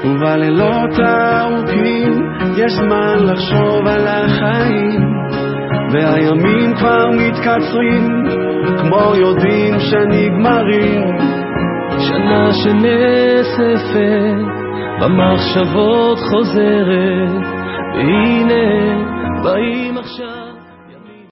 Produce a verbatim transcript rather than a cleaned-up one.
ובלילות הארוכים יש זמן לחשוב על החיים, והימים כבר מתקצרים כמו יודעים שנגמרים. שנה שנאספת במחשבות חוזרת, והנה באים עכשיו